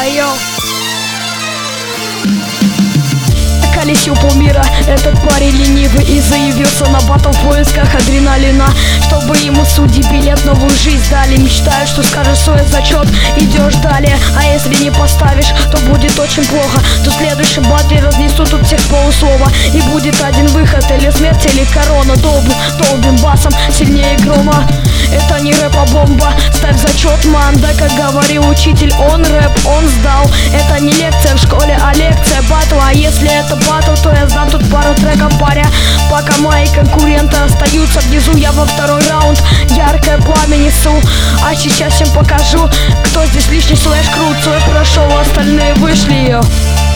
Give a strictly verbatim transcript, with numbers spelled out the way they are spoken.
Айо. Колесил полмира этот парень ленивый и заявился на батл в поисках адреналина, чтобы ему судьи билет в новую жизнь дали. Мечтаю, что скажешь свой зачет, идешь далее. А если не поставишь, то будет очень плохо. То в следующем батле разнесут тут всех полуслова, и будет один выход: или смерть, или корона. Долбим, долбим басом сильнее грома. Это не рэп, а бомба. Ставь зачет, ман, да, как говорил учитель, он рэп, он сдал. Это не лекция в школе, а лекция батла. А если это батл, то я сдам тут пару треков, паря. Пока мои конкуренты остаются внизу, я во второй раунд яркое пламя несу. А сейчас всем покажу, кто здесь лишний. Слэш крут, свой прошел, остальные вышли.